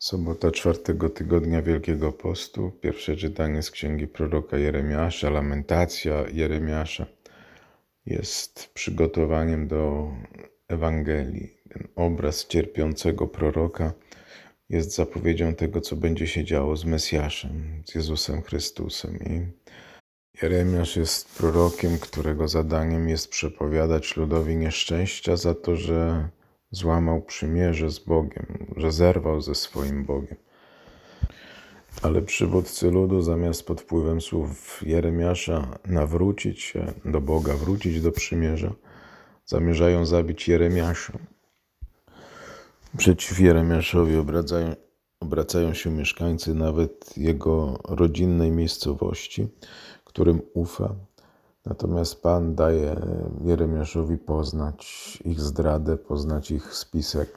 Sobota czwartego tygodnia Wielkiego Postu, pierwsze czytanie z księgi proroka Jeremiasza, lamentacja Jeremiasza jest przygotowaniem do Ewangelii. Ten obraz cierpiącego proroka jest zapowiedzią tego, co będzie się działo z Mesjaszem, z Jezusem Chrystusem. I Jeremiasz jest prorokiem, którego zadaniem jest przepowiadać ludowi nieszczęścia za to, że złamał przymierze z Bogiem, że zerwał ze swoim Bogiem. Ale przywódcy ludu, zamiast pod wpływem słów Jeremiasza nawrócić się do Boga, wrócić do przymierza, zamierzają zabić Jeremiasza. Przeciw Jeremiaszowi obracają się mieszkańcy nawet jego rodzinnej miejscowości, którym ufa. Natomiast Pan daje Jeremiaszowi poznać ich zdradę, poznać ich spisek.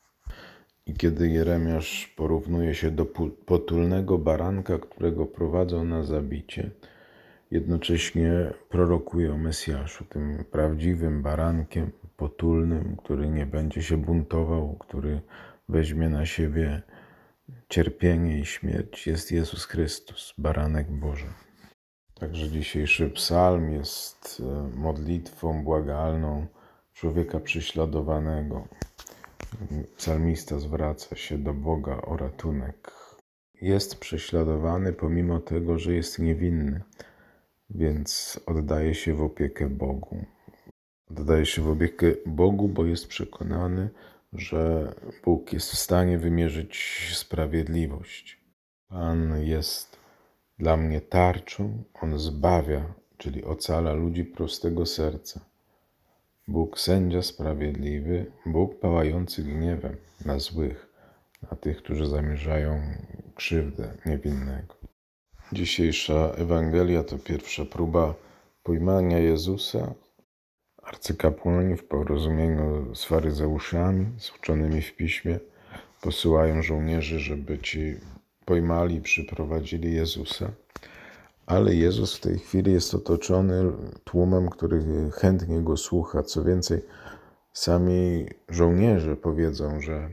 I kiedy Jeremiasz porównuje się do potulnego baranka, którego prowadzą na zabicie, jednocześnie prorokuje o Mesjaszu, tym prawdziwym barankiem potulnym, który nie będzie się buntował, który weźmie na siebie cierpienie i śmierć, jest Jezus Chrystus, baranek Boży. Także dzisiejszy psalm jest modlitwą błagalną człowieka prześladowanego. Psalmista zwraca się do Boga o ratunek. Jest prześladowany pomimo tego, że jest niewinny, więc oddaje się w opiekę Bogu. Oddaje się w opiekę Bogu, bo jest przekonany, że Bóg jest w stanie wymierzyć sprawiedliwość. Pan jest dla mnie tarczą, On zbawia, czyli ocala ludzi prostego serca. Bóg sędzia sprawiedliwy, Bóg pałający gniewem na złych, na tych, którzy zamierzają krzywdę niewinnego. Dzisiejsza Ewangelia to pierwsza próba pojmania Jezusa. Arcykapłani w porozumieniu z faryzeuszami, z uczonymi w piśmie, posyłają żołnierzy, żeby ci pojmali i przyprowadzili Jezusa. Ale Jezus w tej chwili jest otoczony tłumem, który chętnie Go słucha. Co więcej, sami żołnierze powiedzą, że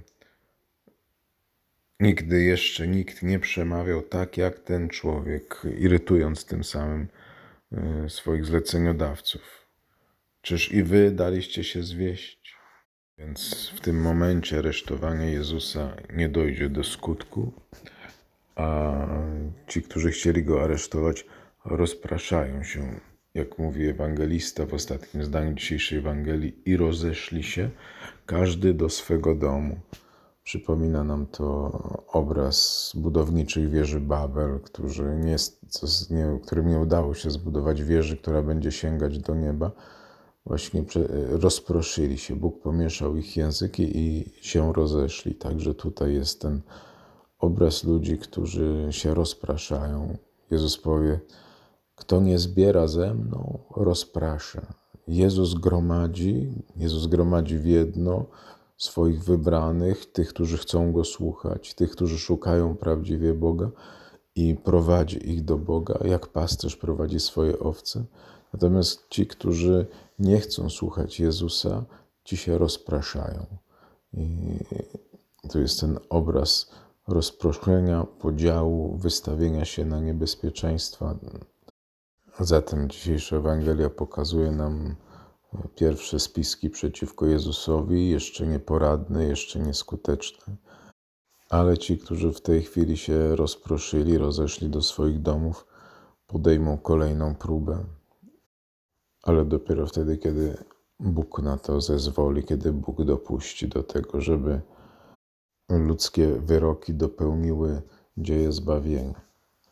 nigdy jeszcze nikt nie przemawiał tak jak ten człowiek, irytując tym samym swoich zleceniodawców. Czyż i wy daliście się zwieść? Więc w tym momencie aresztowania Jezusa nie dojdzie do skutku, a ci, którzy chcieli Go aresztować, rozpraszają się, jak mówi ewangelista w ostatnim zdaniu dzisiejszej Ewangelii, i rozeszli się, każdy do swego domu. Przypomina nam to obraz budowniczych wieży Babel, którym nie udało się zbudować wieży, która będzie sięgać do nieba. Właśnie rozproszyli się. Bóg pomieszał ich języki i się rozeszli. Także tutaj jest ten obraz ludzi, którzy się rozpraszają. Jezus powie: kto nie zbiera ze mną, rozprasza. Jezus gromadzi w jedno swoich wybranych, tych, którzy chcą Go słuchać, tych, którzy szukają prawdziwie Boga, i prowadzi ich do Boga, jak pasterz prowadzi swoje owce. Natomiast ci, którzy nie chcą słuchać Jezusa, ci się rozpraszają. I to jest ten obraz rozproszenia, podziału, wystawienia się na niebezpieczeństwa. Zatem dzisiejsza Ewangelia pokazuje nam pierwsze spiski przeciwko Jezusowi, jeszcze nieporadne, jeszcze nieskuteczne. Ale ci, którzy w tej chwili się rozproszyli, rozeszli do swoich domów, podejmą kolejną próbę. Ale dopiero wtedy, kiedy Bóg na to zezwoli, kiedy Bóg dopuści do tego, żeby ludzkie wyroki dopełniły dzieje zbawienia.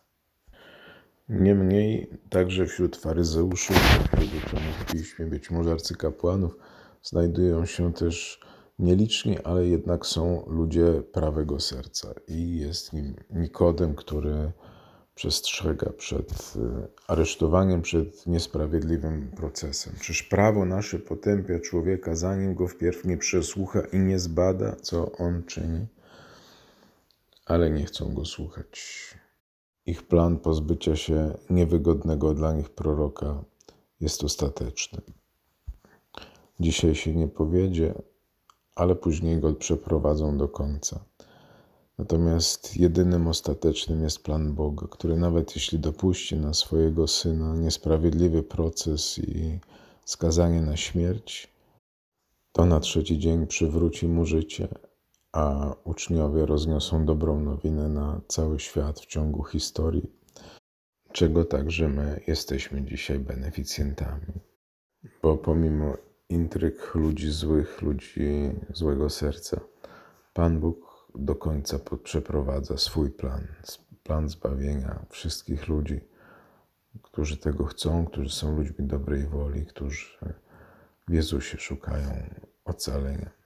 Niemniej także wśród faryzeuszów, w piśmie, być może arcykapłanów, znajdują się też nieliczni, ale jednak są ludzie prawego serca. I jest nim Nikodem, który przestrzega przed aresztowaniem, przed niesprawiedliwym procesem. Czyż prawo nasze potępia człowieka, zanim go wpierw nie przesłucha i nie zbada, co on czyni? Ale nie chcą go słuchać. Ich plan pozbycia się niewygodnego dla nich proroka jest ostateczny. Dzisiaj się nie powiedzie, ale później go przeprowadzą do końca. Natomiast jedynym ostatecznym jest plan Boga, który nawet jeśli dopuści na swojego Syna niesprawiedliwy proces i skazanie na śmierć, to na trzeci dzień przywróci mu życie, a uczniowie rozniosą dobrą nowinę na cały świat w ciągu historii, czego także my jesteśmy dzisiaj beneficjentami. Bo pomimo intryg ludzi złych, ludzi złego serca, Pan Bóg do końca przeprowadza swój plan zbawienia wszystkich ludzi, którzy tego chcą, którzy są ludźmi dobrej woli, którzy w Jezusie szukają ocalenia.